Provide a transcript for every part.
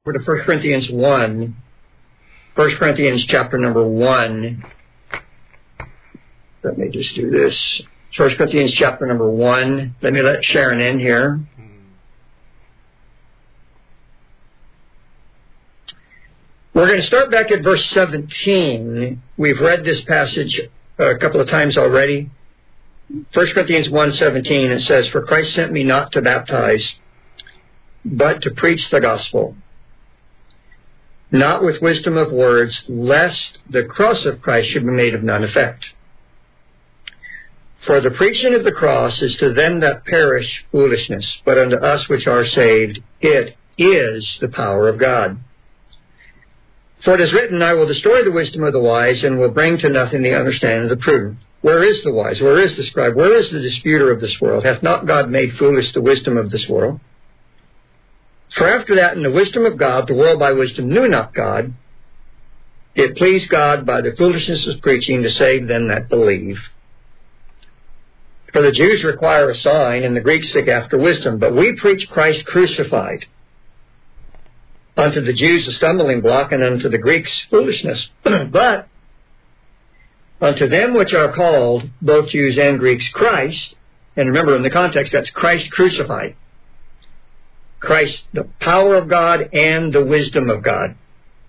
Over to 1 Corinthians 1. 1 Corinthians chapter number 1. Let me just do this. 1 Corinthians chapter number 1. Let me let Sharon in here. We're going to start back at verse 17. We've read this passage a couple of times already. 1 Corinthians 1:17, it says, "For Christ sent me not to baptize, but to preach the gospel, not with wisdom of words, lest the cross of Christ should be made of none effect. For the preaching of the cross is to them that perish foolishness, but unto us which are saved it is the power of God. For it is written, I will destroy the wisdom of the wise, and will bring to nothing the understanding of the prudent. Where is the wise? Where is the scribe? Where is the disputer of this world? Hath not God made foolish the wisdom of this world? For after that, in the wisdom of God, the world by wisdom knew not God. It pleased God by the foolishness of preaching to save them that believe. For the Jews require a sign, and the Greeks seek after wisdom. But we preach Christ crucified. Unto the Jews a stumbling block, and unto the Greeks foolishness. But unto them which are called, both Jews and Greeks, Christ, and remember in the context that's Christ crucified. Christ, the power of God and the wisdom of God.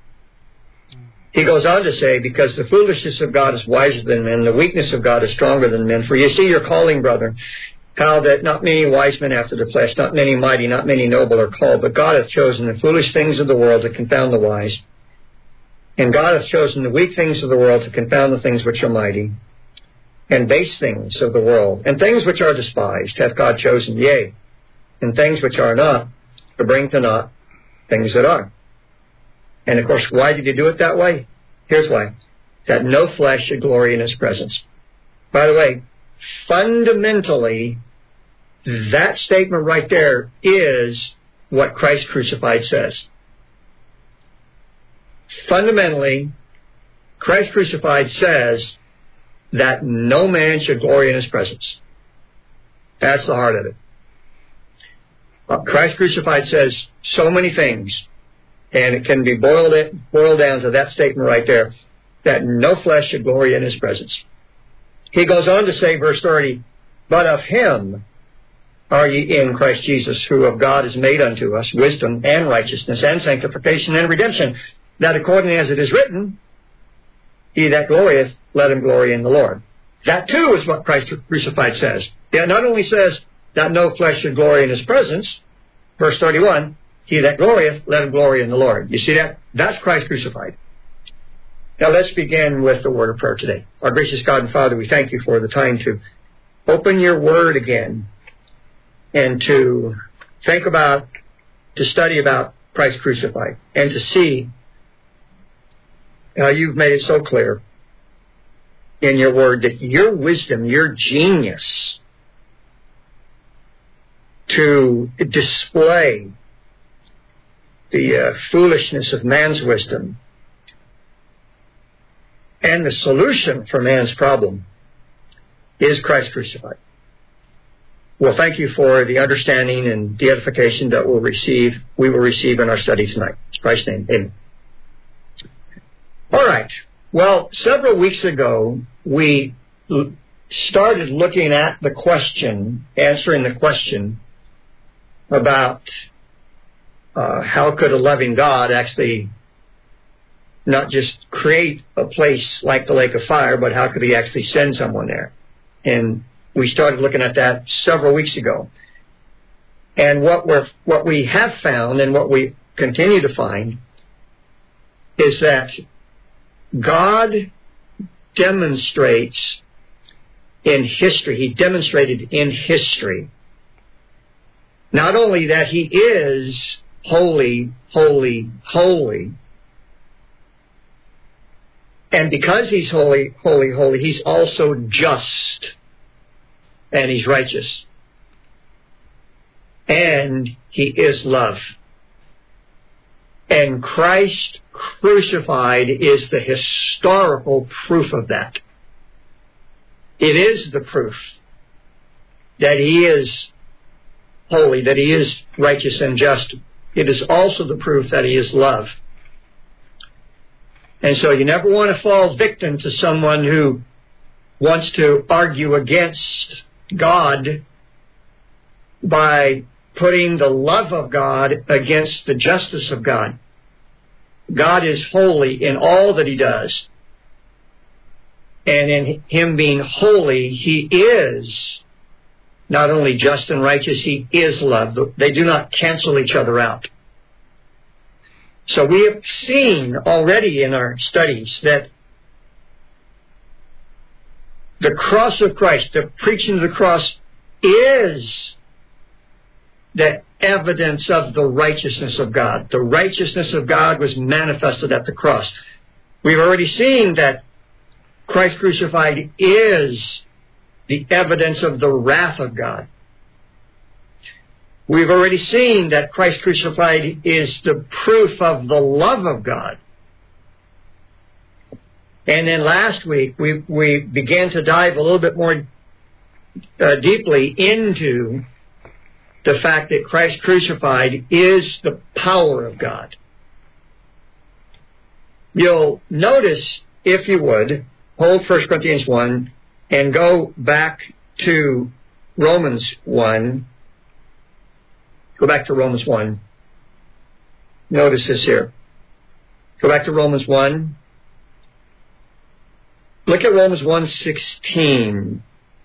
He goes on to say, because the foolishness of God is wiser than men, the weakness of God is stronger than men. For you see your calling, brethren, how that not many wise men after the flesh, not many mighty, not many noble are called, but God hath chosen the foolish things of the world to confound the wise. And God hath chosen the weak things of the world to confound the things which are mighty, and base things of the world, and things which are despised hath God chosen, yea, and things which are not, to bring to naught things that are. And of course, why did he do it that way? Here's why. That no flesh should glory in his presence. By the way, fundamentally, that statement right there is what Christ crucified says. Fundamentally, Christ crucified says that no man should glory in his presence. That's the heart of it. Christ crucified says so many things, and it can be boiled down to that statement right there, that no flesh should glory in his presence. He goes on to say, verse 30, but of him are ye in Christ Jesus, who of God is made unto us wisdom and righteousness and sanctification and redemption, that according as it is written, he that glorieth, let him glory in the Lord. That too is what Christ crucified says. It not only says that no flesh should glory in his presence, verse 31, he that glorieth, let him glory in the Lord. You see that? That's Christ crucified. Now let's begin with the word of prayer today. Our gracious God and Father, we thank you for the time to open your word again and to think about, to study about Christ crucified and to see how you've made it so clear in your word that your wisdom, your genius to display the foolishness of man's wisdom and the solution for man's problem is Christ crucified. Well, thank you for the understanding and the edification that we will receive in our study tonight. In Christ's name, amen. All right. Well, several weeks ago, we started looking at the question, answering the question about how could a loving God actually not just create a place like the lake of fire, but how could he actually send someone there? And we started looking at that several weeks ago. And what we have found and what we continue to find is that God demonstrates in history, he demonstrated in history, not only that he is holy, holy, holy, and because he's holy, holy, holy, he's also just, and he's righteous, and he is love. And Christ crucified is the historical proof of that. It is the proof that he is holy, that he is righteous and just it is also the proof that He is love. And so you never want to fall victim to someone who wants to argue against God by putting the love of God against the justice of God. God is holy in all that He does. And in Him being holy, He is not only just and righteous, He is love. They do not cancel each other out. So we have seen already in our studies that the cross of Christ, the preaching of the cross, is the evidence of the righteousness of God. The righteousness of God was manifested at the cross. We've already seen that Christ crucified is the evidence of the wrath of God. We've already seen that Christ crucified is the proof of the love of God. And then last week, we began to dive a little bit more deeply into the fact that Christ crucified is the power of God. You'll notice, if you would, hold 1 Corinthians 1 and go back to Romans 1. Go back to Romans 1. Notice this here. Go back to Romans 1. Look at Romans 1:16.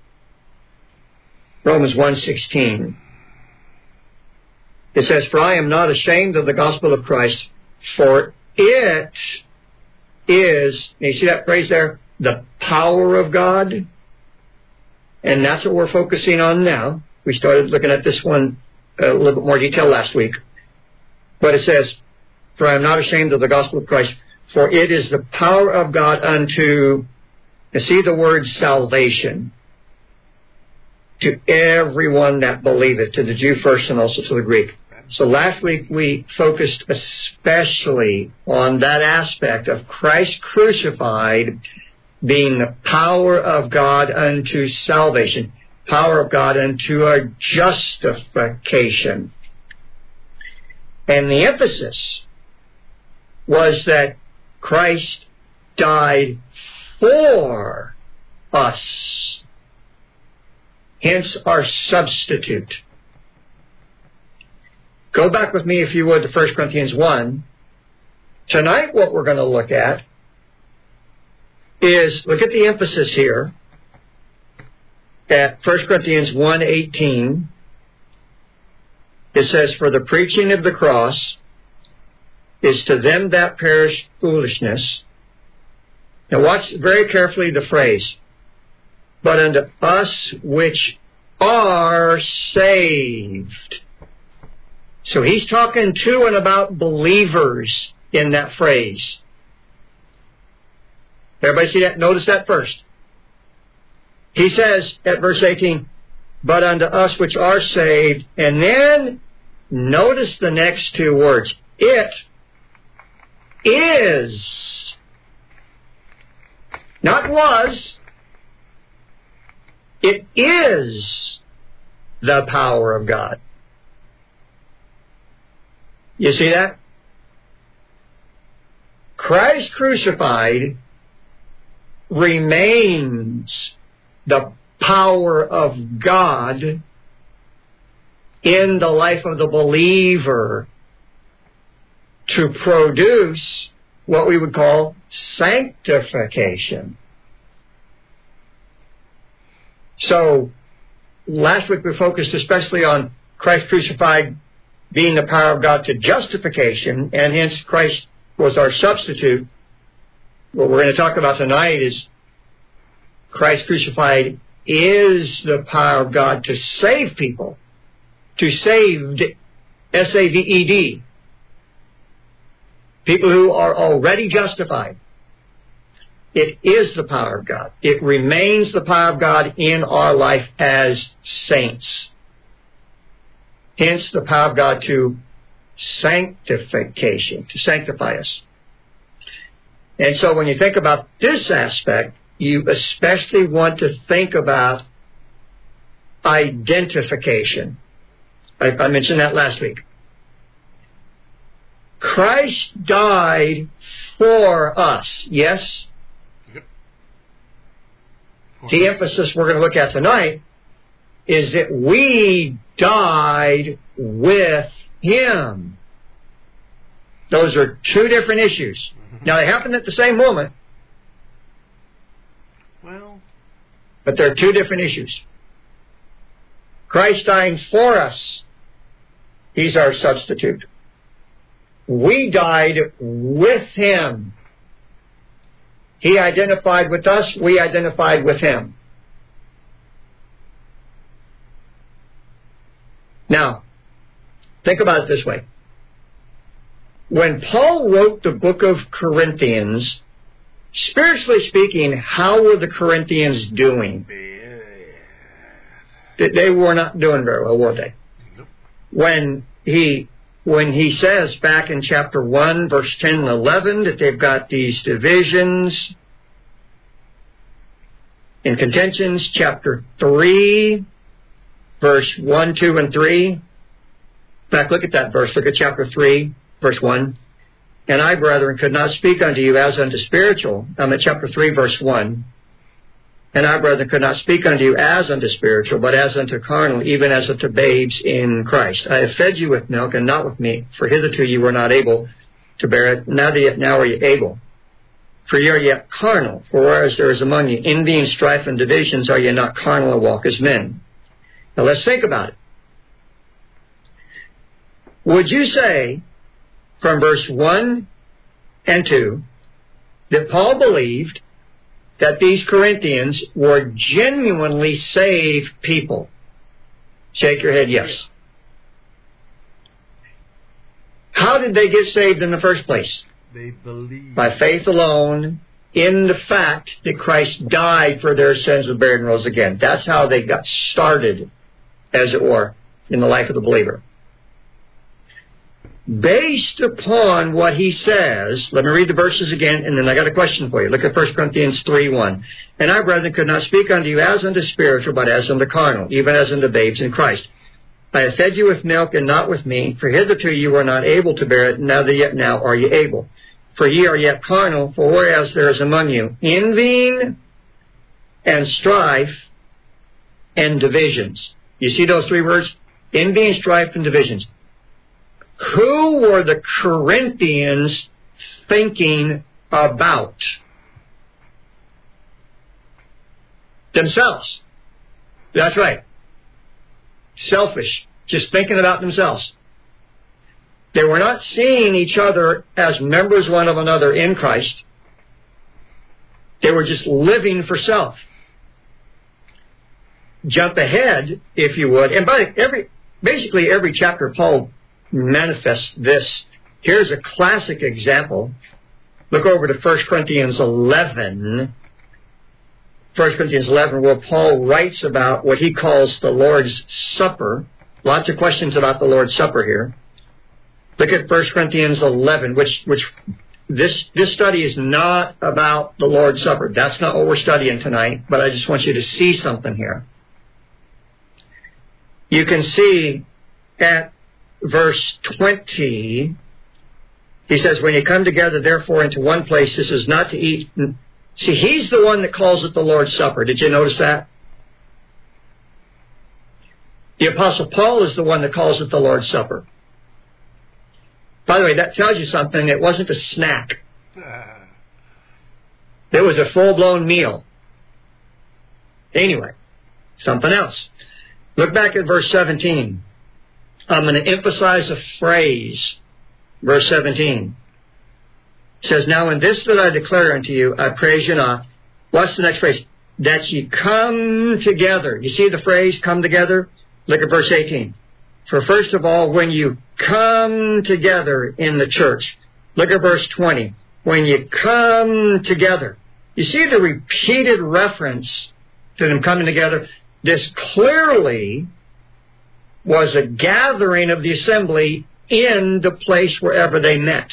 Romans 1:16. It says, "For I am not ashamed of the gospel of Christ, for it is," you see that phrase there? The power of God. And that's what we're focusing on now. We started looking at this one a little bit more detail last week. But it says, "For I am not ashamed of the gospel of Christ, for it is the power of God unto," you see the word salvation, "to everyone that believeth," to the Jew first and also to the Greek. So last week we focused especially on that aspect of Christ crucified being the power of God unto salvation, power of God unto our justification. And the emphasis was that Christ died for us, hence our substitute. Go back with me, if you would, to 1 Corinthians 1. Tonight what we're going to look at is, look at the emphasis here at 1 Corinthians 1:18. It says, "For the preaching of the cross is to them that perish foolishness." Now watch very carefully the phrase, "but unto us which are saved." So he's talking to and about believers in that phrase. Everybody see that? Notice that first. He says at verse 18, "But unto us which are saved," and then notice the next two words. It is, not was, it is the power of God. You see that? Christ crucified remains the power of God in the life of the believer to produce what we would call sanctification. So, last week we focused especially on Christ crucified being the power of God to justification, and hence Christ was our substitute. What we're going to talk about tonight is Christ crucified is the power of God to save people, to saved, S-A-V-E-D, people who are already justified. It is the power of God. It remains the power of God in our life as saints. Hence the power of God to sanctification, to sanctify us. And so when you think about this aspect, you especially want to think about identification. I mentioned that last week. Christ died for us. Yes? Yep. The emphasis we're going to look at tonight is that we died with Him. Those are two different issues. Mm-hmm. Now, they happen at the same moment, but they're two different issues. Christ dying for us, He's our substitute. We died with Him. He identified with us, we identified with Him. Now, think about it this way. When Paul wrote the book of Corinthians, spiritually speaking, how were the Corinthians doing? They were not doing very well, were they? Nope. When he says back in chapter 1, verse 10 and 11, that they've got these divisions and contentions, chapter 3, verse 1, 2, and 3. In fact, look at that verse. Look at chapter 3, verse 1. And I, brethren, could not speak unto you as unto spiritual. I'm at chapter 3, verse 1. And I, brethren, could not speak unto you as unto spiritual, but as unto carnal, even as unto babes in Christ. I have fed you with milk and not with meat, for hitherto you were not able to bear it. Now are you able. For ye are yet carnal, for whereas there is among you envy and strife and divisions, are ye not carnal and walk as men? Now let's think about it. Would you say, from verse 1 and 2, that Paul believed that these Corinthians were genuinely saved people? Shake your head, yes. How did they get saved in the first place? They believed. By faith alone, in the fact that Christ died for their sins, was buried, and rose again. That's how they got started, as it were, in the life of the believer. Based upon what he says, let me read the verses again, and then I got a question for you. Look at 1 Corinthians 3:1. And I, brethren, could not speak unto you as unto spiritual, but as unto carnal, even as unto babes in Christ. I have fed you with milk and not with meat, for hitherto you were not able to bear it, now are ye able. For ye are yet carnal, for whereas there is among you envying and strife and divisions. You see those three words? Envy, strife, and divisions. Who were the Corinthians thinking about? Themselves. That's right. Selfish. Just thinking about themselves. They were not seeing each other as members one of another in Christ. They were just living for self. Jump ahead, if you would. And basically every chapter Paul manifests this. Here's a classic example. Look over to 1 Corinthians 11. 1 Corinthians 11, where Paul writes about what he calls the Lord's Supper. Lots of questions about the Lord's Supper here. Look at 1 Corinthians 11, which this study is not about the Lord's Supper. That's not what we're studying tonight, but I just want you to see something here. You can see at verse 20, he says, when you come together, therefore, into one place, this is not to eat. See, he's the one that calls it the Lord's Supper. Did you notice that? The Apostle Paul is the one that calls it the Lord's Supper. By the way, that tells you something. It wasn't a snack. It was a full-blown meal. Anyway, something else. Look back at verse 17. I'm going to emphasize a phrase. Verse 17. It says, now in this that I declare unto you, I praise you not. What's the next phrase? That ye come together. You see the phrase, come together? Look at verse 18. For first of all, when you come together in the church. Look at verse 20. When you come together. You see the repeated reference to them coming together? This clearly was a gathering of the assembly in the place wherever they met.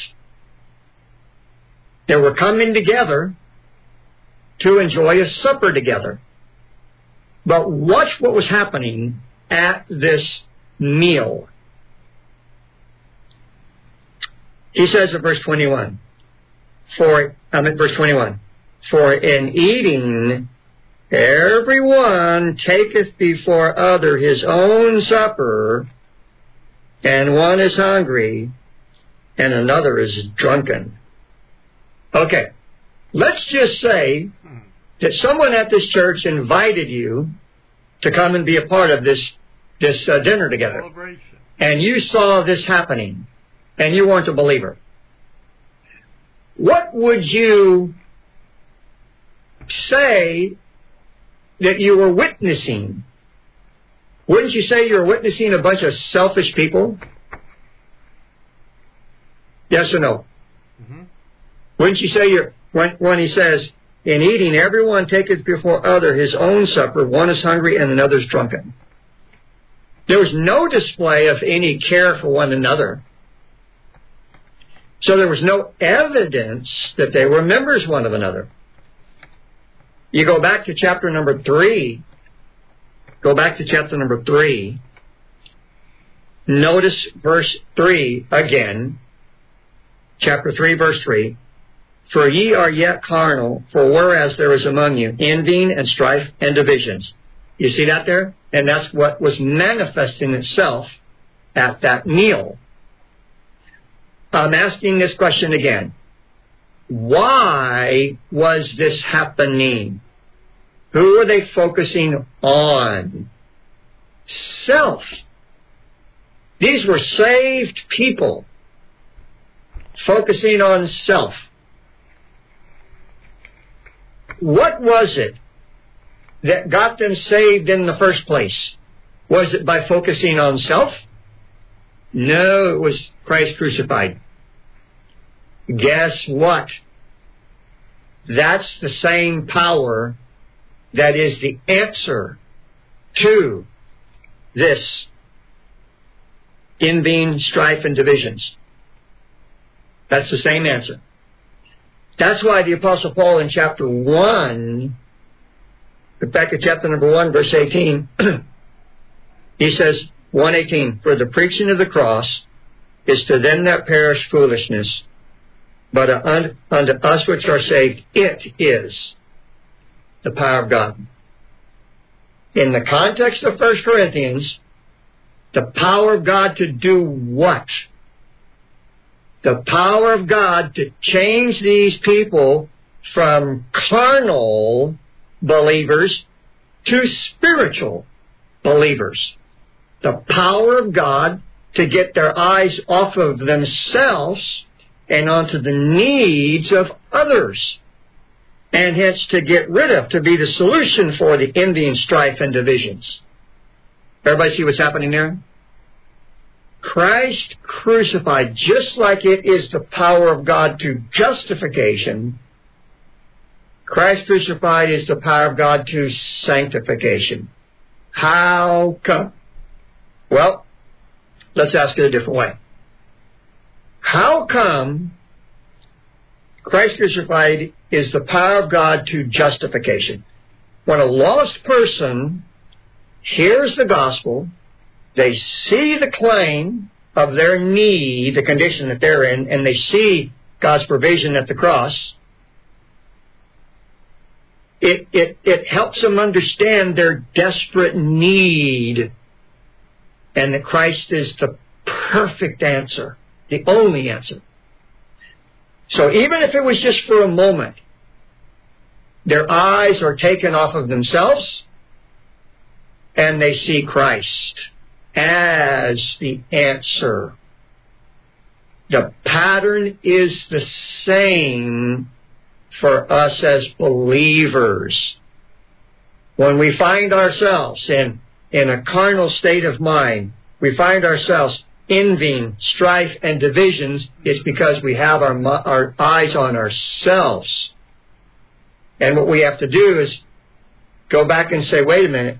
They were coming together to enjoy a supper together. But watch what was happening at this meal. He says in verse 21, verse 21, for in eating everyone taketh before other his own supper, and one is hungry, and another is drunken. Okay, let's just say that someone at this church invited you to come and be a part of this dinner together. Celebration. And you saw this happening, and you weren't a believer. What would you say that you were witnessing? Wouldn't you say you were witnessing a bunch of selfish people? Yes or no? Mm-hmm. Wouldn't you say when he says, in eating everyone taketh before other his own supper, one is hungry and another is drunken? There was no display of any care for one another. So there was no evidence that they were members one of another. You go back to chapter number 3. Go back to chapter number 3. Notice verse 3 again. Chapter 3, verse 3. For ye are yet carnal, for whereas there is among you envying and strife and divisions. You see that there? And that's what was manifesting itself at that meal. I'm asking this question again. Why was this happening? Who were they focusing on? Self. These were saved people focusing on self. What was it that got them saved in the first place? Was it by focusing on self? No, it was Christ crucified. Guess what? That's the same power that is the answer to this envying, strife, and divisions. That's the same answer. That's why the Apostle Paul in chapter 1, back at chapter number 1, verse 18, he says, 1:18, for the preaching of the cross is to them that perish foolishness, but unto us which are saved, it is the power of God. In the context of 1 Corinthians, the power of God to do what? The power of God to change these people from carnal believers to spiritual believers. The power of God to get their eyes off of themselves and onto the needs of others. And hence to get rid of, to be the solution for the envying, strife, and divisions. Everybody see what's happening there? Christ crucified, just like it is the power of God to justification, Christ crucified is the power of God to sanctification. How come? Well, let's ask it a different way. How come Christ crucified is the power of God to justification? When a lost person hears the gospel, they see the claim of their need, the condition that they're in, and they see God's provision at the cross. It helps them understand their desperate need, and that Christ is the perfect answer, the only answer. So even if it was just for a moment, their eyes are taken off of themselves, and they see Christ as the answer. The pattern is the same for us as believers. When we find ourselves in a carnal state of mind, we find ourselves envying, strife, and divisions, it's because we have our eyes on ourselves. And what we have to do is go back and say, wait a minute.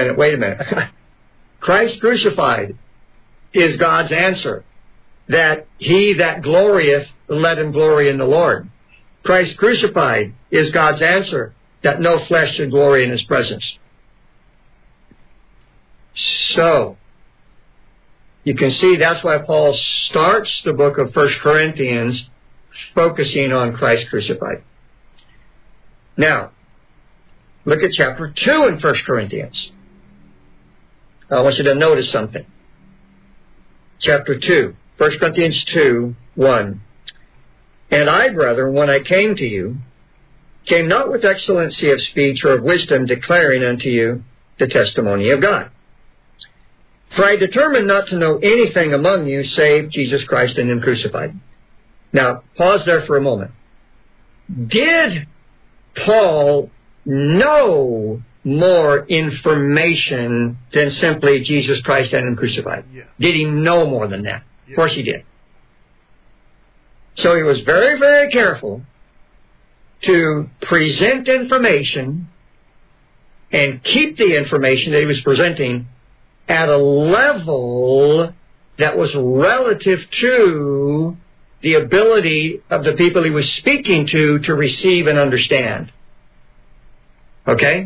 Christ crucified is God's answer. That he that glorieth, let him glory in the Lord. Christ crucified is God's answer, that no flesh should glory in his presence. So, You can see that's why Paul starts the book of 1 Corinthians focusing on Christ crucified. Now, look at chapter 2 in 1 Corinthians. I want you to notice something. Chapter 2, 1 Corinthians 2, 1. And I, brethren, when I came to you, came not with excellency of speech or of wisdom, declaring unto you the testimony of God. For I determined not to know anything among you save Jesus Christ and Him crucified. Now, pause there for a moment. Did Paul know more information than simply Jesus Christ and Him crucified? Yeah. Did he know more than that? Yeah. Of course he did. So he was very, very careful to present information and keep the information that he was presenting at a level that was relative to the ability of the people he was speaking to receive and understand. Okay?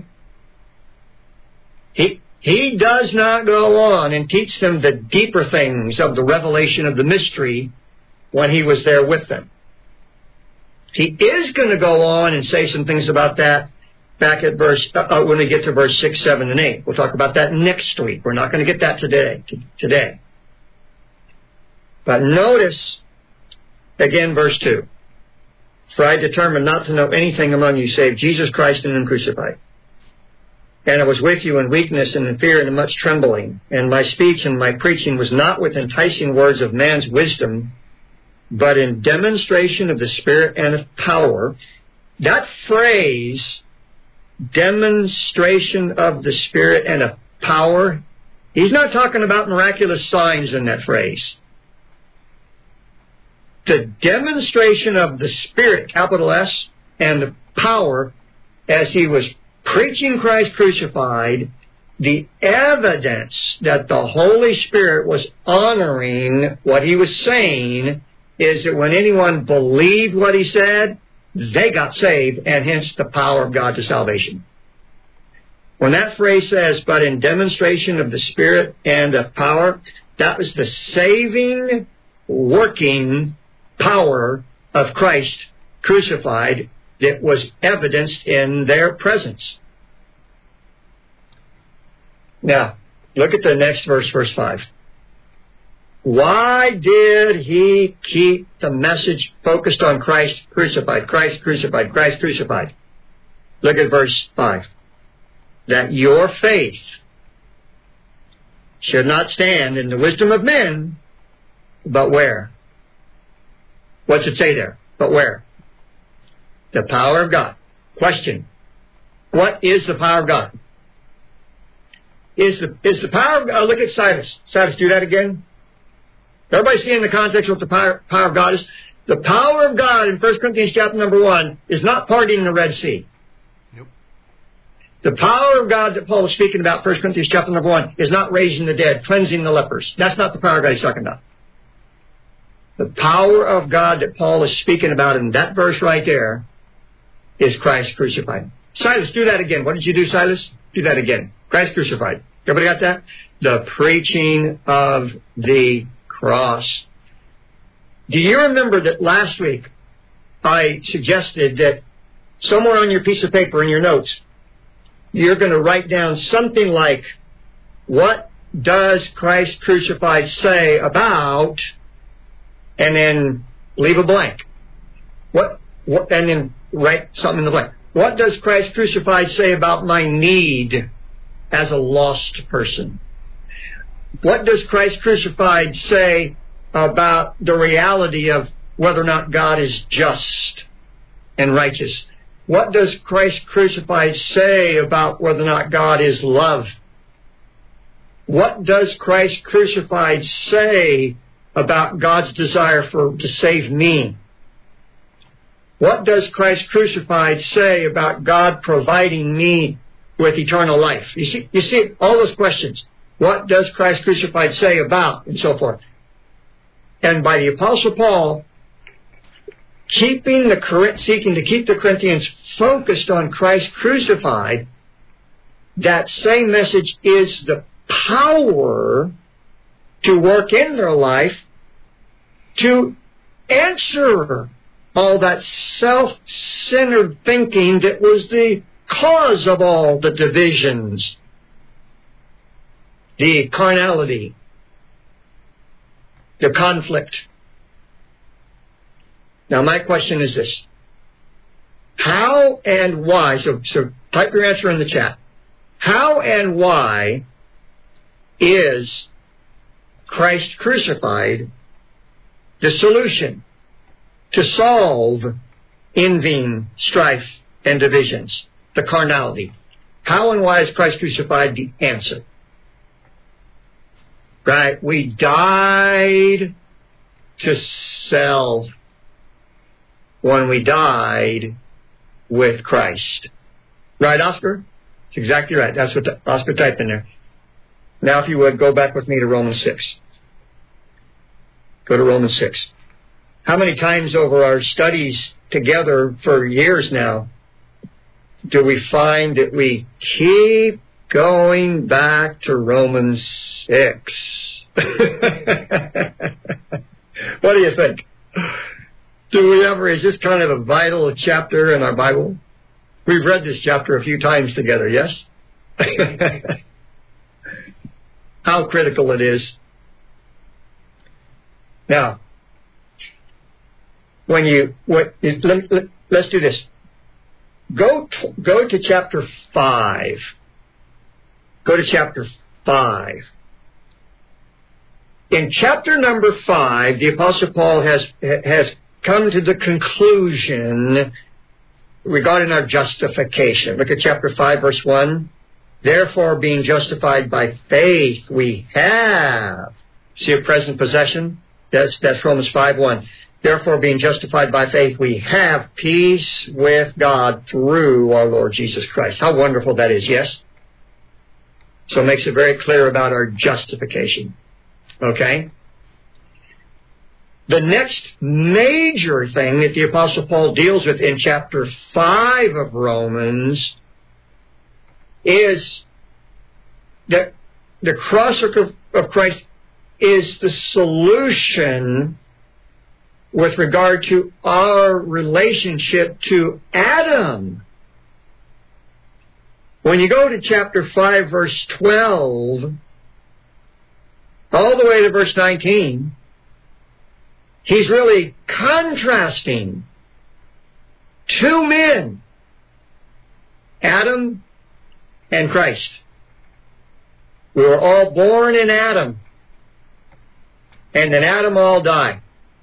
He does not go on and teach them the deeper things of the revelation of the mystery when he was there with them. He is going to go on and say some things about that back at when we get to verse 6, 7, and 8. We'll talk about that next week. We're not going to get that today. But notice, again, verse 2. For I determined not to know anything among you save Jesus Christ and Him crucified. And I was with you in weakness and in fear and in much trembling. And my speech and my preaching was not with enticing words of man's wisdom, but in demonstration of the Spirit and of power. That phrase, demonstration of the Spirit and of power, he's not talking about miraculous signs in that phrase. The demonstration of the Spirit, capital S, and the power as he was preaching Christ crucified, the evidence that the Holy Spirit was honoring what he was saying is that when anyone believed what he said, they got saved, and hence the power of God to salvation. When that phrase says, but in demonstration of the Spirit and of power, that was the saving, working power of Christ crucified that was evidenced in their presence. Now, look at the next verse, verse 5. Why did he keep the message focused on Christ crucified, Christ crucified, Christ crucified? Look at verse 5. That your faith should not stand in the wisdom of men, but where? What's it say there? But where? The power of God. Question. What is the power of God? Is the power of God... look at Silas. Silas, do that again. Everybody see in the context what the power of God is? The power of God in 1 Corinthians chapter number 1 is not parting the Red Sea. Nope. The power of God that Paul was speaking about, 1 Corinthians chapter number 1, is not raising the dead, cleansing the lepers. That's not the power of God he's talking about. The power of God that Paul is speaking about in that verse right there is Christ crucified. Silas, do that again. What did you do, Silas? Do that again. Christ crucified. Everybody got that? The preaching of the cross. Do you remember that last week I suggested that somewhere on your piece of paper in your notes, you're going to write down something like, what does Christ crucified say about, and then leave a blank. What, and then write something in the blank. What does Christ crucified say about my need as a lost person? What does Christ crucified say about the reality of whether or not God is just and righteous? What does Christ crucified say about whether or not God is love? What does Christ crucified say about God's desire to save me? What does Christ crucified say about God providing me with eternal life? You see all those questions. What does Christ crucified say about, and so forth. And by the Apostle Paul seeking to keep the Corinthians focused on Christ to work in their life to answer all that self-centered thinking that was the cause of all the divisions, the carnality, the conflict. Now my question is this. How and why, so type your answer in the chat. How and why is Christ crucified the solution to solve envying, strife, and divisions, the carnality? How and why is Christ crucified the answer? Right? We died to self when we died with Christ. Right, Oscar? That's exactly right. That's what Oscar typed in there. Now, if you would, go back with me to Romans 6. Go to Romans 6. How many times over our studies together for years now do we find that we keep going back to Romans 6? What do you think? Do we ever, is this kind of a vital chapter in our Bible? We've read this chapter a few times together, yes? How critical it is. Now, let's do this. Go to chapter 5. Go to chapter 5. In chapter number 5, the Apostle Paul has come to the conclusion regarding our justification. Look at chapter 5, verse 1. Therefore, being justified by faith, we have. See a present possession? That's Romans 5:1. Therefore, being justified by faith, we have peace with God through our Lord Jesus Christ. How wonderful that is, yes? So it makes it very clear about our justification. Okay? The next major thing that the Apostle Paul deals with in chapter 5 of Romans is that the cross of Christ is the solution with regard to our relationship to Adam. When you go to chapter 5, verse 12, all the way to verse 19, he's really contrasting two men, Adam and Christ. We were all born in Adam, and in Adam all die.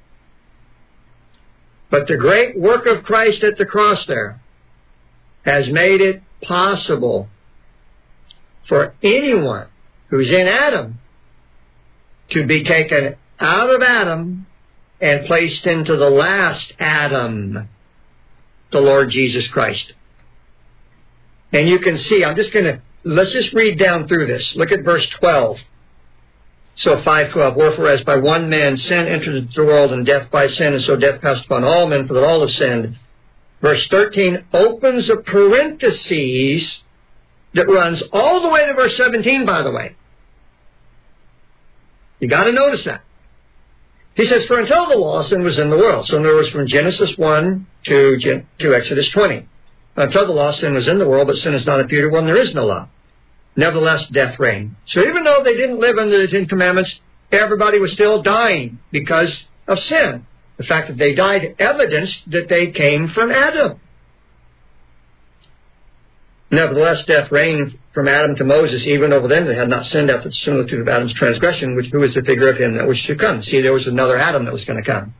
But the great work of Christ at the cross there has made it possible for anyone who's in Adam to be taken out of Adam and placed into the last Adam, the Lord Jesus Christ. And you can see, let's just read down through this. Look at verse 12. So 5:12, wherefore as by one man sin entered into the world, and death by sin, and so death passed upon all men, for that all have sinned. Verse 13 opens a parenthesis that runs all the way to verse 17, by the way. You got to notice that. He says, for until the law, sin was in the world. So in other words, from Genesis 1 to Exodus 20. Until the law, sin was in the world, but sin is not imputed when there is no law. Nevertheless, death reigned. So even though they didn't live under the Ten Commandments, everybody was still dying because of sin. The fact that they died evidenced that they came from Adam. Nevertheless, death reigned from Adam to Moses, even over them that had not sinned after the similitude of Adam's transgression, who was the figure of him that was to come. See, there was another Adam that was going to come.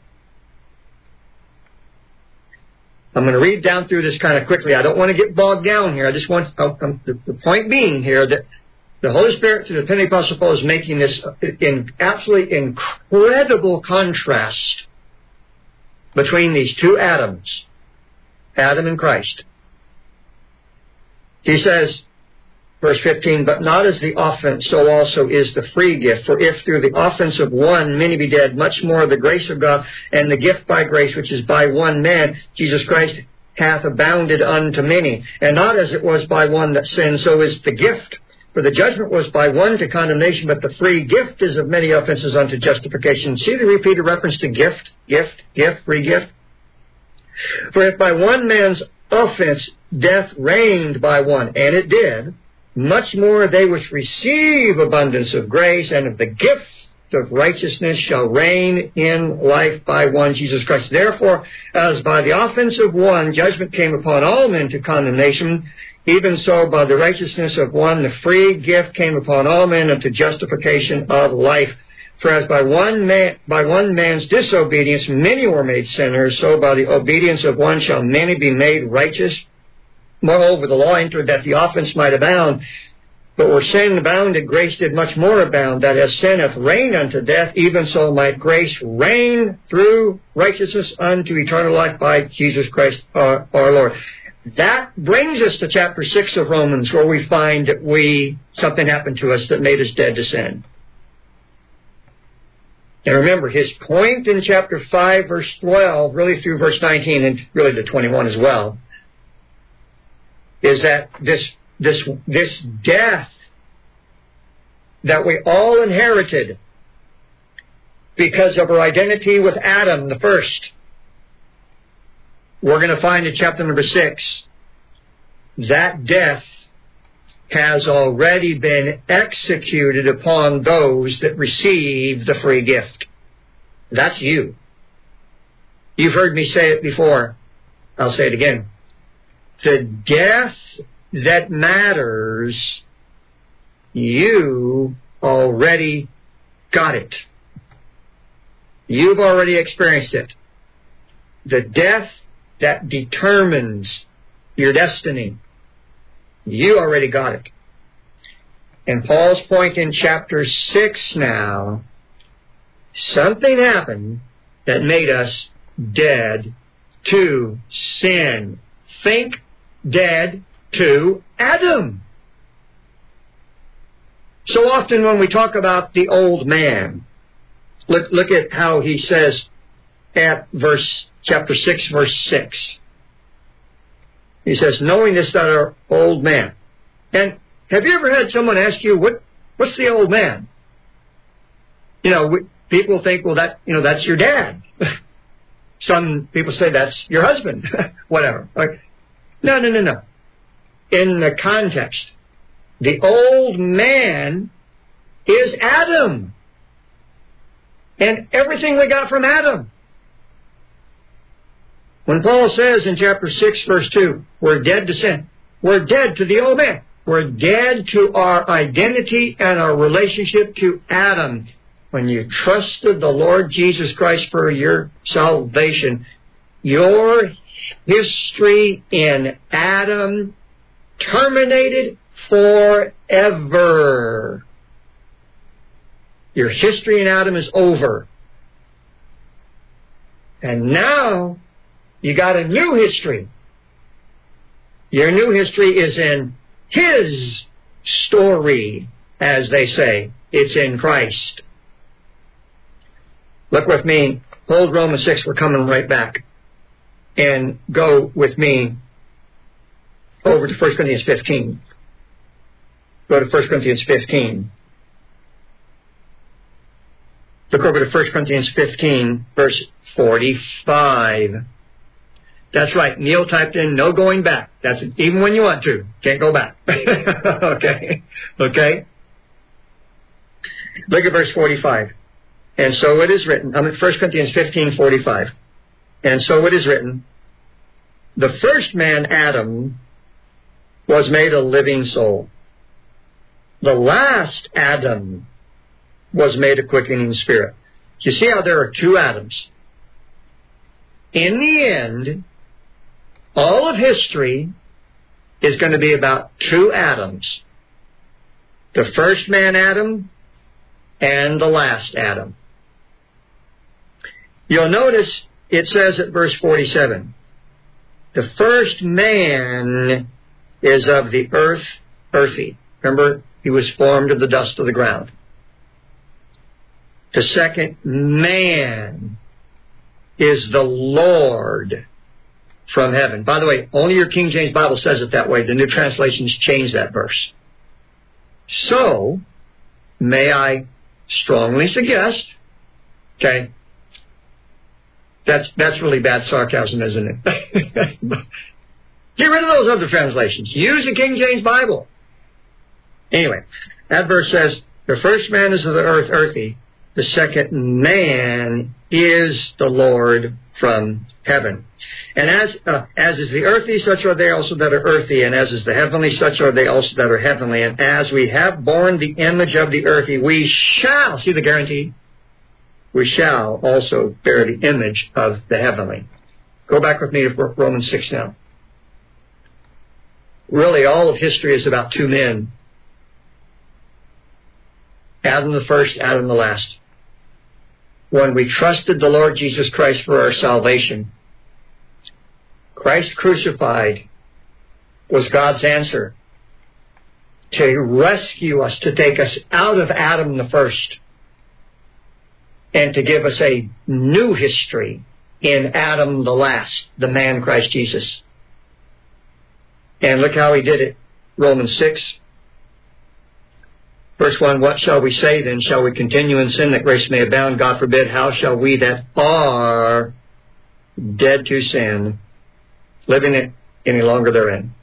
I'm going to read down through this kind of quickly. I don't want to get bogged down here. I just want the point being here that the Holy Spirit, through the pen of the Apostle Paul, is making this in absolutely incredible contrast between these two Adams, Adam and Christ. He says, verse 15, but not as the offense, so also is the free gift. For if through the offense of one many be dead, much more the grace of God and the gift by grace, which is by one man, Jesus Christ, hath abounded unto many. And not as it was by one that sinned, so is the gift For the judgment was by one to condemnation, but the free gift is of many offenses unto justification. See the repeated reference to gift, free gift? For if by one man's offense death reigned by one, and it did, much more they which receive abundance of grace and of the gift of righteousness shall reign in life by one, Jesus Christ. Therefore, as by the offense of one judgment came upon all men to condemnation, even so by the righteousness of one the free gift came upon all men unto justification of life. For as by one man's disobedience many were made sinners, so by the obedience of one shall many be made righteous. Moreover, the law entered that the offense might abound. But where sin abounded, grace did much more abound, that as sin hath reigned unto death, even so might grace reign through righteousness unto eternal life by Jesus Christ our Lord. That brings us to chapter 6 of Romans, where we find that something happened to us that made us dead to sin. And remember, his point in chapter 5, verse 12, really through verse 19, and really to 21 as well, is that this death that we all inherited because of our identity with Adam, the first, we're going to find in chapter number 6, that death has already been executed upon those that receive the free gift. That's you. You've heard me say it before. I'll say it again. The death that matters, you already got it. You've already experienced it. The death that determines your destiny, you already got it. And Paul's point in chapter 6 now, something happened that made us dead to sin. Think dead to Adam. So often when we talk about the old man, look at how he says at chapter 6, verse 6. He says, knowing this, that our old man. And have you ever had someone ask you, what's the old man? People think, well, that's your dad. Some people say that's your husband. Whatever. No. In the context, the old man is Adam. And everything we got from Adam. When Paul says in chapter 6, verse 2, we're dead to sin. We're dead to the old man. We're dead to our identity and our relationship to Adam. When you trusted the Lord Jesus Christ for your salvation, your history in Adam terminated forever. Your history in Adam is over. And now you got a new history. Your new history is in His story, as they say. It's in Christ. Look with me. Hold Romans 6. We're coming right back. And go with me over to 1 Corinthians 15. Go to 1 Corinthians 15. Look over to 1 Corinthians 15, verse 45. That's right. Neil typed in, no going back. That's it. Even when you want to. Can't go back. Okay. Look at verse 45. And so it is written. I'm at 1 Corinthians 15, 45. And so it is written, the first man, Adam, was made a living soul. The last Adam was made a quickening spirit. You see how there are two Adams? In the end, all of history is going to be about two Adams. The first man, Adam, and the last Adam. You'll notice it says at verse 47, the first man is of the earth, earthy. Remember, he was formed of the dust of the ground. The second man is the Lord from heaven. By the way, only your King James Bible says it that way. The New Translations change that verse. So, may I strongly suggest, okay, that's really bad sarcasm, isn't it? Get rid of those other translations. Use the King James Bible. Anyway, that verse says, the first man is of the earth, earthy. The second man is the Lord from heaven. And as is the earthy, such are they also that are earthy. And as is the heavenly, such are they also that are heavenly. And as we have borne the image of the earthy, we shall, see the guarantee? We shall also bear the image of the heavenly. Go back with me to Romans 6 now. Really, all of history is about two men. Adam the first, Adam the last. When we trusted the Lord Jesus Christ for our salvation, Christ crucified was God's answer to rescue us, to take us out of Adam the first, and to give us a new history in Adam the last, the man Christ Jesus. And look how he did it. Romans 6. Verse 1, what shall we say then? Shall we continue in sin that grace may abound? God forbid. How shall we that are dead to sin, living it any longer therein?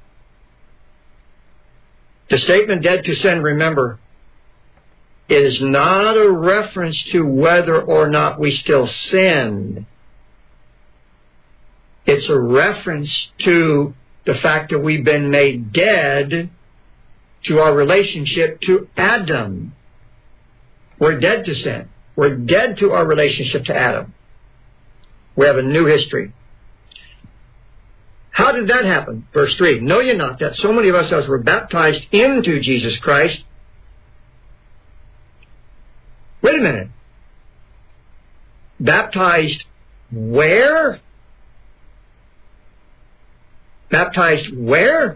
The statement dead to sin, remember, is not a reference to whether or not we still sin. It's a reference to the fact that we've been made dead to our relationship to Adam. We're dead to sin. We're dead to our relationship to Adam. We have a new history. How did that happen? Verse 3, know ye not that so many of us as were baptized into Jesus Christ. Wait a minute. Baptized where? Baptized where?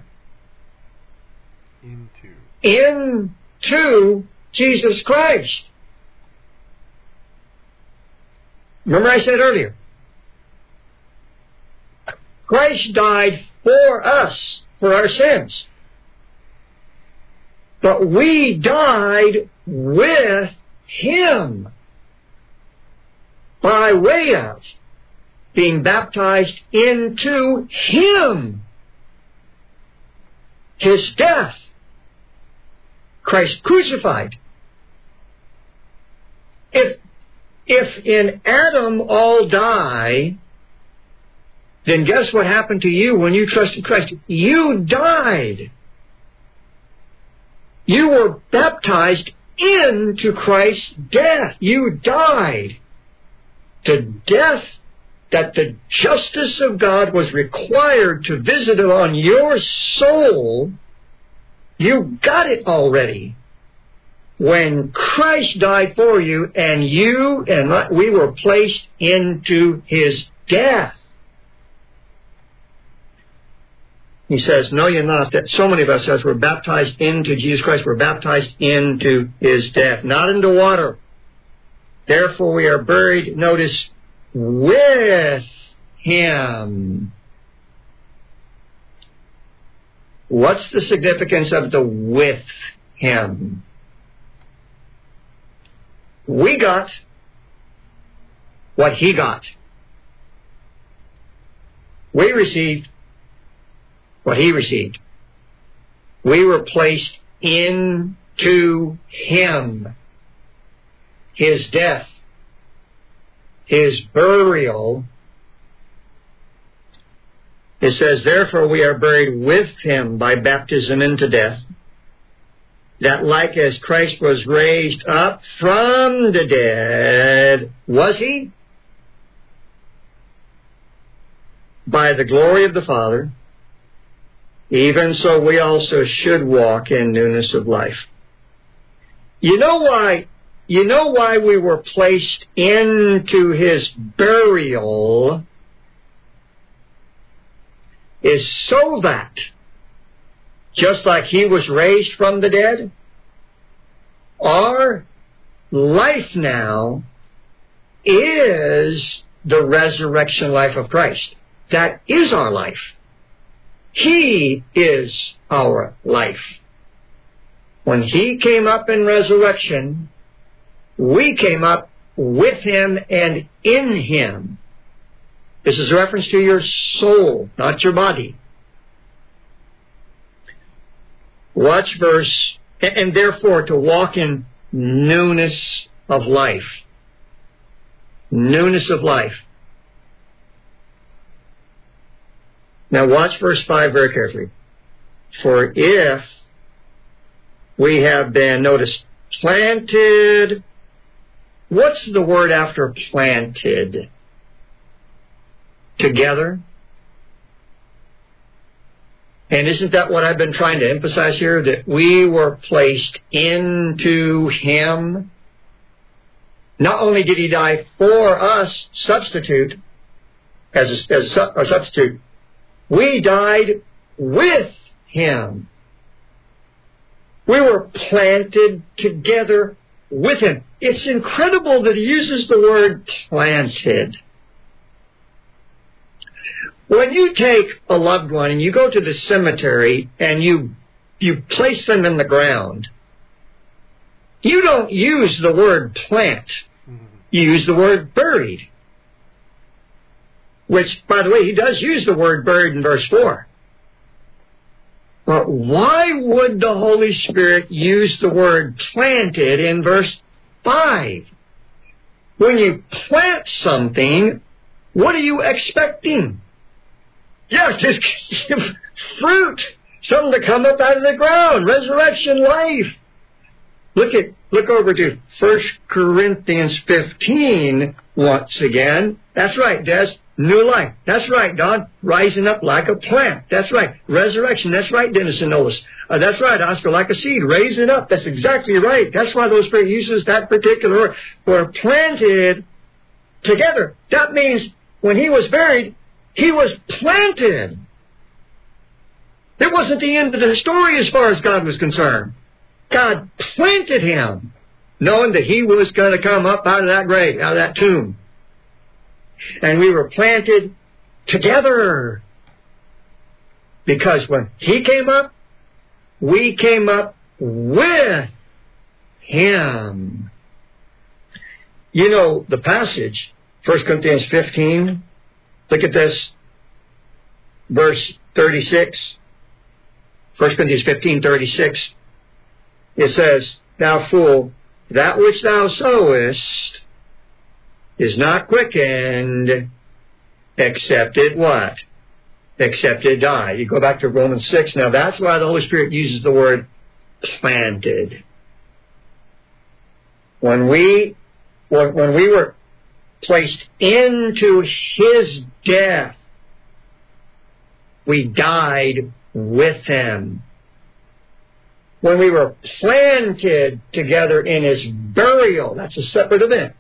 Into Jesus Christ. Remember I said earlier, Christ died for us, for our sins. But we died with Him by way of being baptized into Him. His death. Christ crucified. If in Adam all die, then guess what happened to you when you trusted Christ? You died. You were baptized into Christ's death. You died. The death that the justice of God was required to visit on your soul, you got it already. When Christ died for you, and you and we were placed into His death. He says, know ye not that so many of us as were baptized into Jesus Christ, were baptized into His death, not into water. Therefore we are buried, notice, with Him. What's the significance of the with Him? We got what He got. We received what He received. We were placed into Him. His death, His burial. It says, therefore we are buried with Him by baptism into death, that like as Christ was raised up from the dead, was He? By the glory of the Father, even so we also should walk in newness of life. You know why we were placed into His burial is so that, just like He was raised from the dead, our life now is the resurrection life of Christ. That is our life. He is our life. When He came up in resurrection, we came up with Him and in Him. This is a reference to your soul, not your body. Watch verse, and therefore to walk in newness of life. Newness of life. Now watch verse 5 very carefully. For if we have been, notice, planted. What's the word after planted? Together. And isn't that what I've been trying to emphasize here? That we were placed into Him. Not only did He die for us, substitute, as a substitute, we died with Him. We were planted together with Him. It's incredible that He uses the word planted. When you take a loved one and you go to the cemetery and you place them in the ground, you don't use the word plant. You use the word buried. Which, by the way, He does use the word buried in verse 4. But why would the Holy Spirit use the word planted in verse 5? When you plant something, what are you expecting? Yeah, just fruit. Something to come up out of the ground. Resurrection life. Look over to 1 Corinthians 15 once again. That's right, Des. New life. That's right, Don. Rising up like a plant. That's right. Resurrection. That's right, Dennis and Nolas. That's right, Oscar. Like a seed. Raising up. That's exactly right. That's why the Holy Spirit uses that particular word. We're planted together. That means when He was buried, He was planted. It wasn't the end of the story as far as God was concerned. God planted Him, knowing that He was going to come up out of that grave, out of that tomb. And we were planted together. Because when He came up, we came up with Him. You know the passage, 1 Corinthians 15. Look at this, verse 36. 1 Corinthians 15:36. It says, Thou fool, that which thou sowest is not quickened, except it what? Except it die. You go back to Romans 6. Now that's why the Holy Spirit uses the word planted. When we were placed into His death, we died with Him. When we were planted together in His burial, that's a separate event.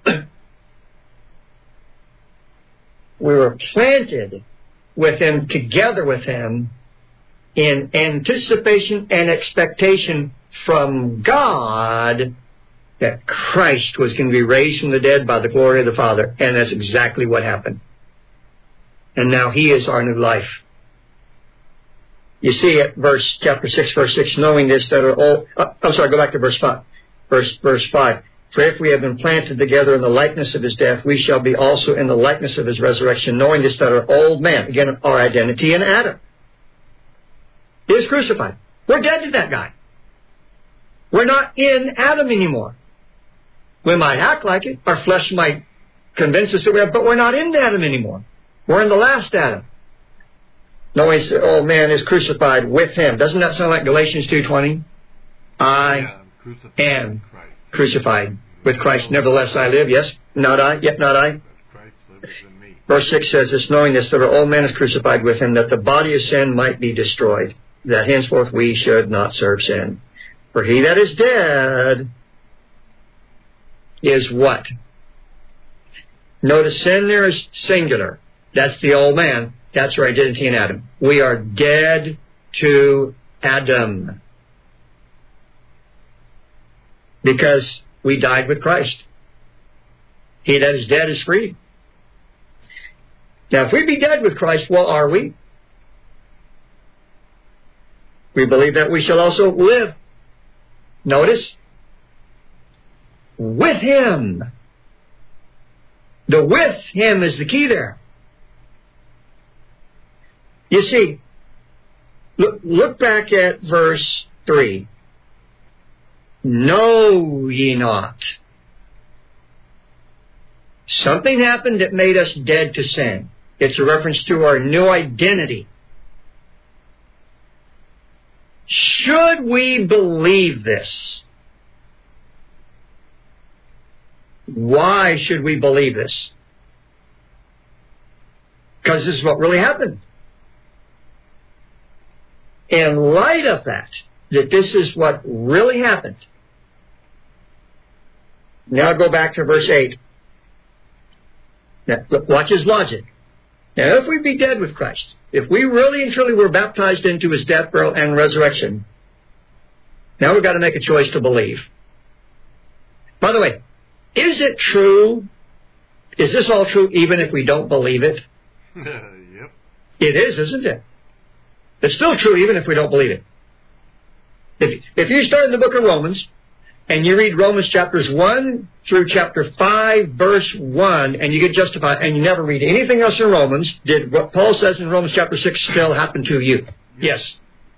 We were planted with Him, together with Him, in anticipation and expectation from God that Christ was going to be raised from the dead by the glory of the Father. And that's exactly what happened. And now He is our new life. You see it, chapter 6, verse 6, knowing this that are all... go back to verse 5. Verse 5. For if we have been planted together in the likeness of His death, we shall be also in the likeness of His resurrection, knowing this that our old man, again, our identity in Adam, is crucified. We're dead to that guy. We're not in Adam anymore. We might act like it. Our flesh might convince us that we are, but we're not in Adam anymore. We're in the last Adam. Knowing this old man is crucified with Him. Doesn't that sound like Galatians 2:20? I am crucified with Christ. Nevertheless I live. Yes, not I. Yet not I. Christ lives in me. Verse 6 says this, knowing this, that our old man is crucified with Him, that the body of sin might be destroyed, that henceforth we should not serve sin. For he that is dead is what? Notice sin there is singular. That's the old man. That's our identity in Adam. We are dead to Adam. Because we died with Christ. He that is dead is free. Now, if we be dead with Christ, what are we? We believe that we shall also live Notice, with Him. The with Him is the key there. You see, look back at verse 3. Know ye not. Something happened that made us dead to sin. It's a reference to our new identity. Should we believe this? Why should we believe this? Because this is what really happened. In light of that this is what really happened. Now go back to verse 8. Now, watch his logic. Now, if we be dead with Christ, if we really and truly were baptized into His death, burial, and resurrection, now we've got to make a choice to believe. By the way, is it true? Is this all true even if we don't believe it? Yep. It is, isn't it? It's still true even if we don't believe it. If you start in the book of Romans, and you read Romans chapters 1 through chapter 5, verse 1, and you get justified, and you never read anything else in Romans, did what Paul says in Romans chapter 6 still happen to you? Yes.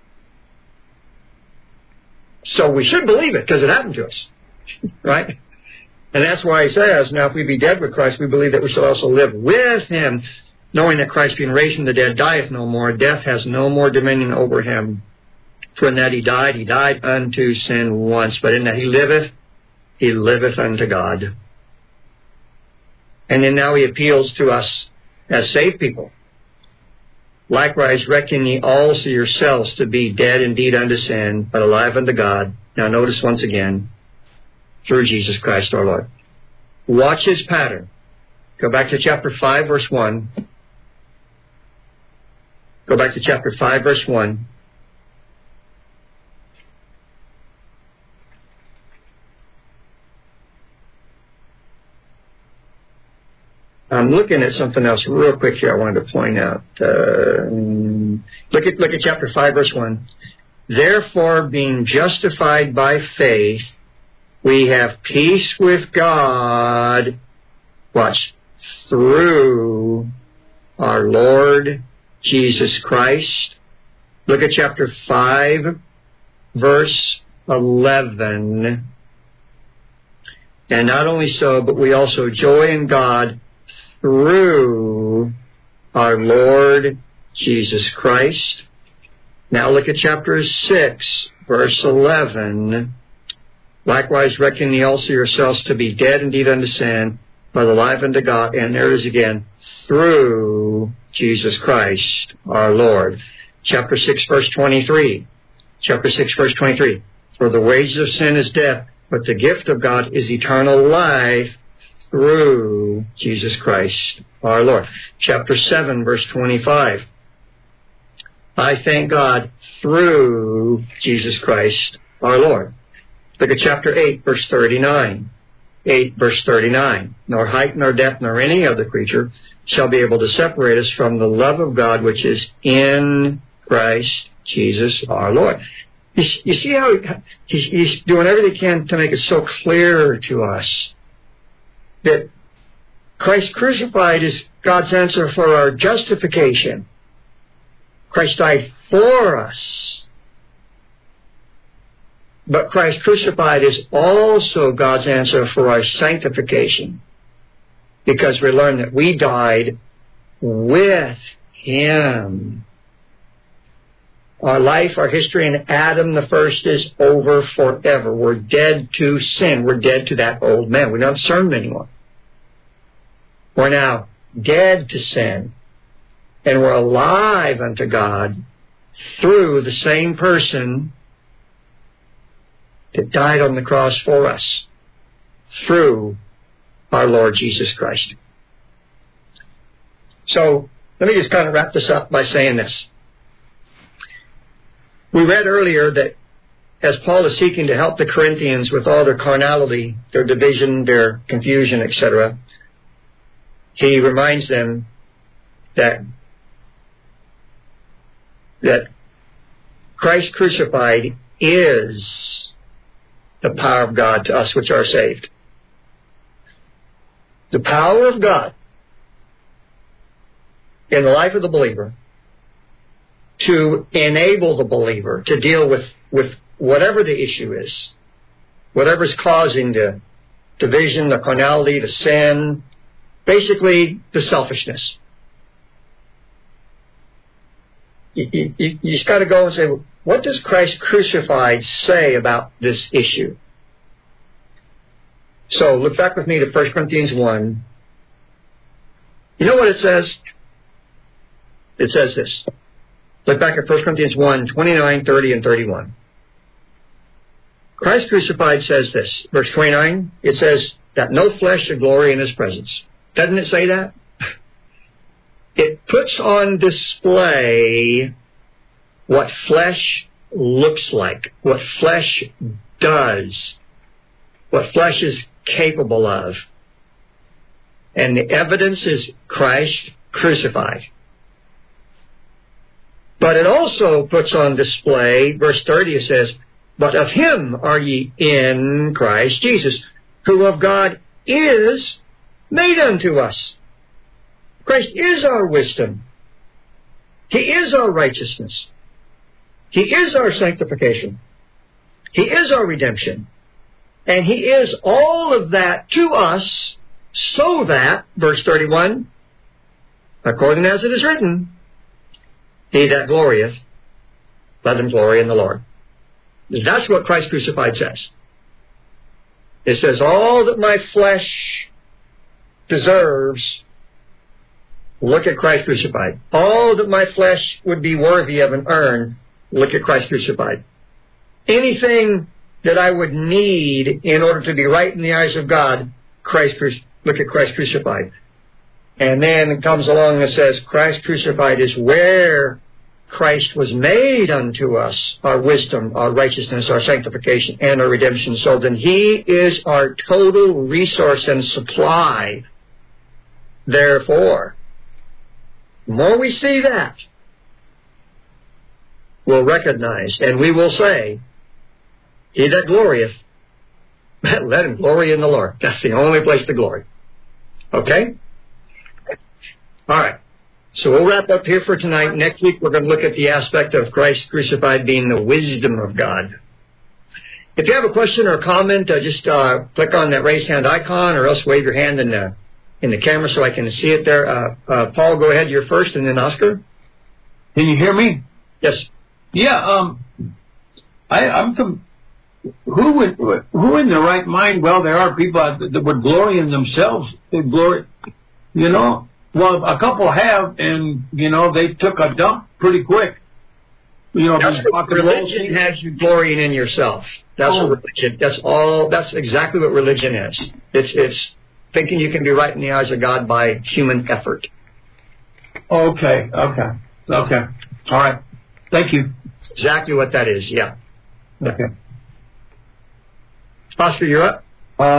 So we should believe it, because it happened to us. Right? And that's why he says, now if we be dead with Christ, we believe that we shall also live with Him, knowing that Christ being raised from the dead dieth no more, death has no more dominion over Him. For in that He died unto sin once, but in that He liveth unto God. And then now He appeals to us as saved people. Likewise, reckon ye also yourselves to be dead indeed unto sin, but alive unto God. Now notice once again, through Jesus Christ our Lord. Watch His pattern. Go back to chapter 5, verse 1. Go back to chapter 5, verse 1. I'm looking at something else real quick here I wanted to point out. Look at chapter 5, verse 1. Therefore, being justified by faith, we have peace with God, watch, through our Lord Jesus Christ. Look at chapter 5, verse 11. And not only so, but we also joy in God through our Lord Jesus Christ. Now look at chapter 6, verse 11. Likewise, reckon ye also yourselves to be dead indeed unto sin, but alive unto God. And there it is again, through Jesus Christ our Lord. Chapter 6, verse 23. Chapter 6, verse 23. For the wages of sin is death, but the gift of God is eternal life through Jesus Christ our Lord. Chapter 7, verse 25. I thank God through Jesus Christ our Lord. Look at chapter 8, verse 39. 8, verse 39. Nor height, nor depth, nor any other creature shall be able to separate us from the love of God which is in Christ Jesus our Lord. You see how he's doing everything he can to make it so clear to us that Christ crucified is God's answer for our justification. Christ died for us. But Christ crucified is also God's answer for our sanctification, because we learn that we died with Him. Our life, our history in Adam the first is over forever. We're dead to sin. We're dead to that old man. We're not served anymore. We're now dead to sin, and we're alive unto God through the same person that died on the cross for us, through our Lord Jesus Christ. So, let me just kind of wrap this up by saying this. We read earlier that as Paul is seeking to help the Corinthians with all their carnality, their division, their confusion, etc., he reminds them that Christ crucified is the power of God to us which are saved. The power of God in the life of the believer to enable the believer to deal with whatever the issue is, whatever's causing the division, the carnality, the sin, basically the selfishness. You just got to go and say, what does Christ crucified say about this issue? So look back with me to 1 Corinthians 1. You know what it says? It says this. Look back at 1 Corinthians 1, 29, 30, and 31. Christ crucified says this. Verse 29, it says that no flesh should glory in his presence. Doesn't it say that? It puts on display what flesh looks like, what flesh does, what flesh is capable of. And the evidence is Christ crucified. But it also puts on display, verse 30, it says, but of him are ye in Christ Jesus, who of God is made unto us. Christ is our wisdom. He is our righteousness. He is our sanctification. He is our redemption. And he is all of that to us, so that, verse 31, according as it is written, he that glorieth, let him glory in the Lord. That's what Christ crucified says. It says, all that my flesh deserves, look at Christ crucified. All that my flesh would be worthy of and earn, look at Christ crucified. Anything that I would need in order to be right in the eyes of God, look at Christ crucified. And then it comes along and says, Christ crucified is where Christ was made unto us, our wisdom, our righteousness, our sanctification, and our redemption. So then he is our total resource and supply. Therefore, the more we see that, we'll recognize and we will say, he that glorieth, let him glory in the Lord. That's the only place to glory. Okay? All right. So we'll wrap up here for tonight. Next week we're going to look at the aspect of Christ crucified being the wisdom of God. If you have a question or a comment, just click on that raise hand icon, or else wave your hand in the camera so I can see it there. Paul, go ahead. You're first, and then Oscar. Can you hear me? Yes. Yeah. Who in their right mind? Well, there are people that would glory in themselves. They glory, Well, a couple have, and they took a dump pretty quick. That's what religion has you glorying in yourself. That's what religion. That's exactly what religion is. It's thinking you can be right in the eyes of God by human effort. Okay. All right. Thank you. Exactly what that is. Yeah. Okay. Oscar, you're up.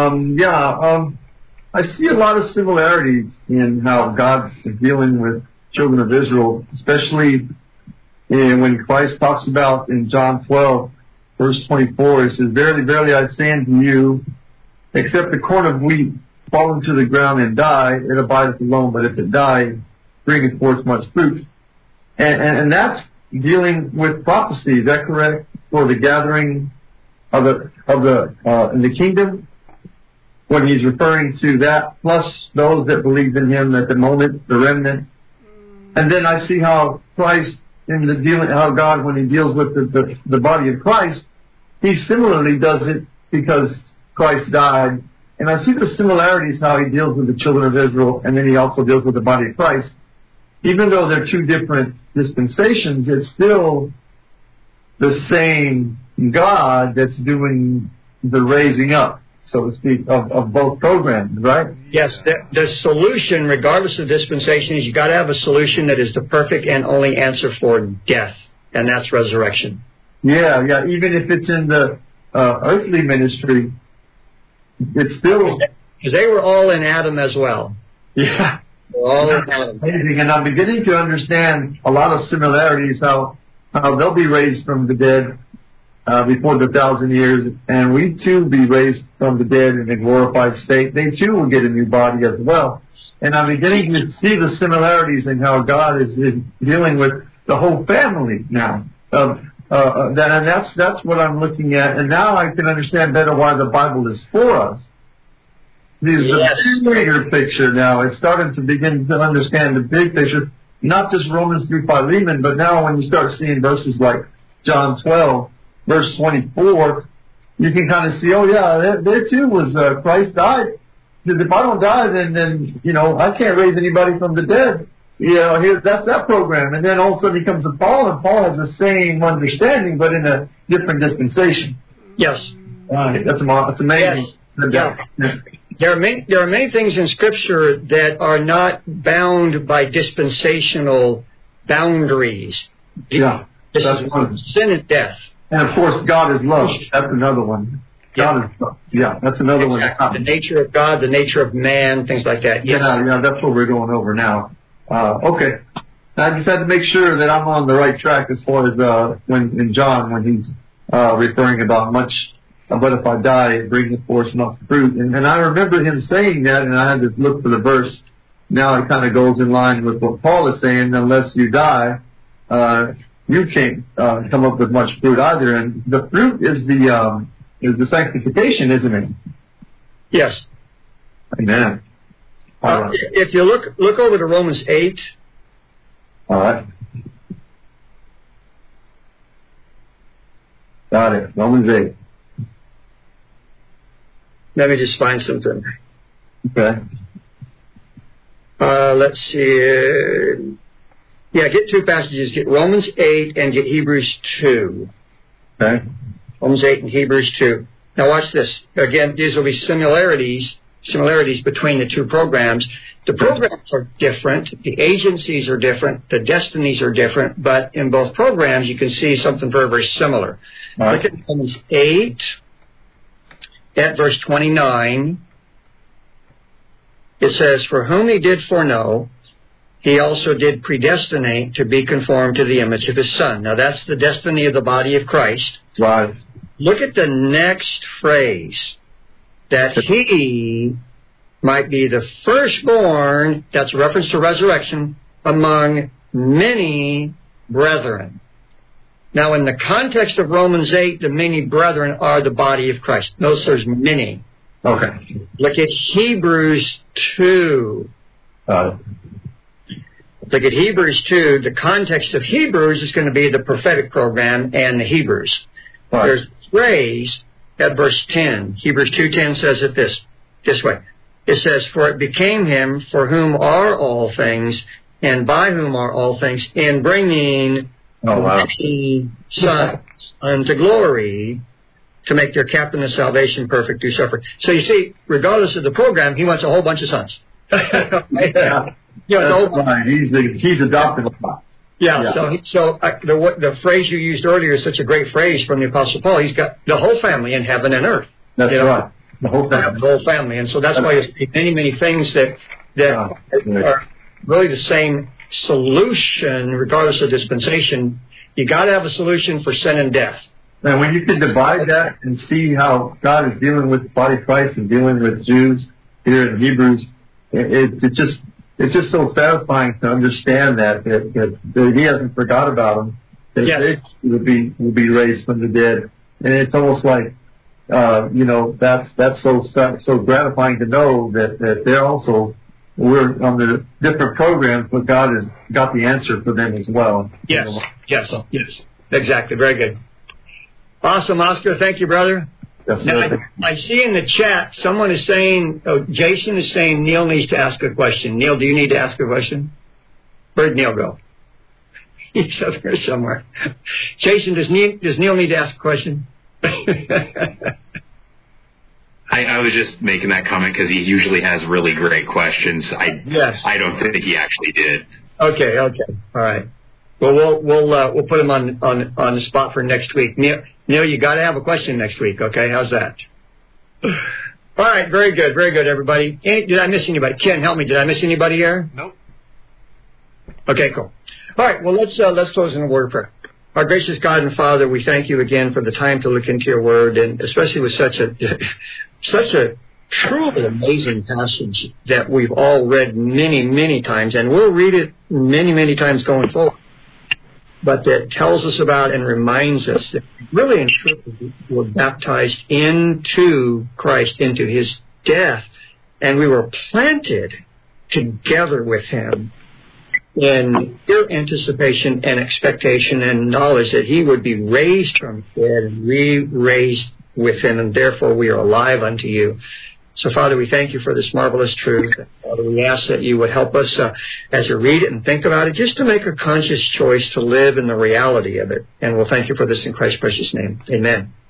I see a lot of similarities in how God's dealing with children of Israel, especially when Christ talks about in John 12, verse 24, it says, verily, verily, I say unto you, except the corn of wheat fall into the ground and die, it abideth alone, but if it die, it bringeth forth much fruit. And that's dealing with prophecy, is that correct? For the gathering of in the kingdom? When he's referring to that, plus those that believe in him at the moment, the remnant. And then I see how Christ, how God, when he deals with the body of Christ, he similarly does it because Christ died. And I see the similarities how he deals with the children of Israel, and then he also deals with the body of Christ. Even though they're two different dispensations, it's still the same God that's doing the raising up, so to speak, of both programs, right? Yes, the solution, regardless of dispensation, is you got to have a solution that is the perfect and only answer for death, and that's resurrection. Yeah. Even if it's in the earthly ministry, it's still... Because they were all in Adam as well. Yeah. All in Adam. Amazing, and I'm beginning to understand a lot of similarities, how they'll be raised from the dead. before the 1,000 years, and we too be raised from the dead in a glorified state. They too will get a new body as well. And I'm beginning to see the similarities in how God is dealing with the whole family now. And that's what I'm looking at. And now I can understand better why the Bible is for us. The bigger picture now. It's starting to begin to understand the big picture, not just Romans through Philemon, but now when you start seeing verses like John 12, verse 24, you can kind of see, oh yeah, there too was Christ died. Because if I don't die, then I can't raise anybody from the dead. That's that program. And then all of a sudden he comes to Paul, and Paul has the same understanding, but in a different dispensation. Yes. Right. That's amazing. Yes. Yeah. There are many things in Scripture that are not bound by dispensational boundaries. Yeah. That's one. Sin and death. And of course, God is love. That's another one. God is love. Yeah, that's another one. The nature of God, the nature of man, things like that. Yes. Yeah, that's what we're going over now. Okay. I just had to make sure that I'm on the right track as far as when he's referring about much. But if I die, it brings forth much fruit. And I remember him saying that, and I had to look for the verse. Now it kind of goes in line with what Paul is saying. Unless you die, you can't come up with much fruit either. And the fruit is the sanctification, isn't it? Yes. Amen. All right. If you look over to Romans 8. All right. Got it. Romans 8. Let me just find something. Okay. Let's see. Get two passages. Get Romans 8 and get Hebrews 2. Okay. Romans 8 and Hebrews 2. Now watch this. Again, these will be similarities between the two programs. The programs are different. The agencies are different. The destinies are different. But in both programs, you can see something very, very similar. All right. Look at Romans 8. At verse 29, it says, "For whom he did foreknow, he also did predestinate to be conformed to the image of his Son." Now that's the destiny of the body of Christ. Right. Look at the next phrase. That he might be the firstborn, that's a reference to resurrection, among many brethren. Now, in the context of Romans 8, the many brethren are the body of Christ. Notice there's many. Okay. Look at Hebrews 2. Look at Hebrews 2. The context of Hebrews is going to be the prophetic program and the Hebrews. Right. There's a phrase at verse 10. Hebrews 2:10 says it this way. It says, "For it became him for whom are all things, and by whom are all things, in bringing many sons unto glory, to make their captain of salvation perfect through suffering." So you see, regardless of the program, he wants a whole bunch of sons. Yeah. He's adopted a lot. Yeah. So the phrase you used earlier is such a great phrase from the Apostle Paul. He's got the whole family in heaven and earth. That's right. The whole family. The whole family. And so that's why you see many, many things that are really the same solution, regardless of dispensation. You got to have a solution for sin and death. And when you can divide that and see how God is dealing with the body of Christ and dealing with Jews here in Hebrews, it's just so satisfying to understand that He hasn't forgot about them. That they will be raised from the dead, and it's almost like that's so gratifying to know that they're also. We're on the different programs, but God has got the answer for them as well. Yes, exactly. Very good. Awesome, Oscar. Thank you, brother. Yes, now, I see in the chat someone is saying, Jason is saying Neil needs to ask a question. Neil, do you need to ask a question? Where'd Neil go? He's up here somewhere. Jason, does Neil need to ask a question? I was just making that comment because he usually has really great questions. I don't think he actually did. Okay. All right. Well, we'll put him on the spot for next week. Neil, you got to have a question next week. Okay, how's that? All right. Very good, everybody. Did I miss anybody? Ken, help me. Did I miss anybody here? Nope. Okay, cool. All right. Well, let's close in a word of prayer. Our gracious God and Father, we thank you again for the time to look into your word, and especially with such a truly amazing passage that we've all read many, many times, and we'll read it many, many times going forward. But that tells us about and reminds us that really and truly we're baptized into Christ, into his death, and we were planted together with him in eager anticipation and expectation and knowledge that he would be raised from the dead and we raised with him, and therefore we are alive unto you. So, Father, we thank you for this marvelous truth. Father, we ask that you would help us as you read it and think about it, just to make a conscious choice to live in the reality of it. And we'll thank you for this in Christ's precious name. Amen.